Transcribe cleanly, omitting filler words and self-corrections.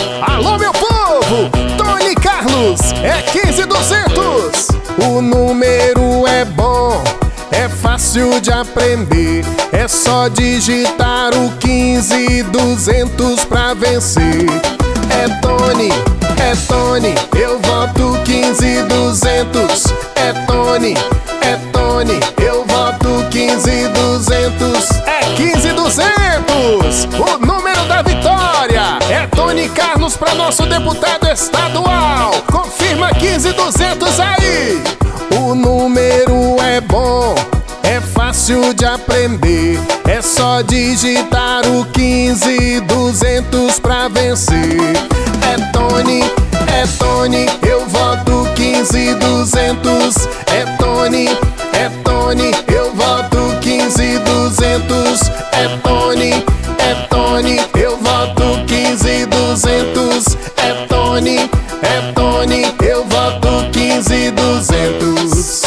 Alô, meu povo! Tony Carlos é 15200. O número é bom, é fácil de aprender. É só digitar o 15200 pra vencer. É Tony, eu voto 15200. É Tony, eu voto 15200. É 15200, o número da vitória. É Tony Carlos pra nosso deputado estadual. Confirma 15200 aí. O número é bom, é fácil de aprender. É só digitar o 15200 pra vencer. É Tony, eu voto 15200. É Tony, eu voto 15200. É Tony, eu voto 15200. É Tony, eu voto 15200.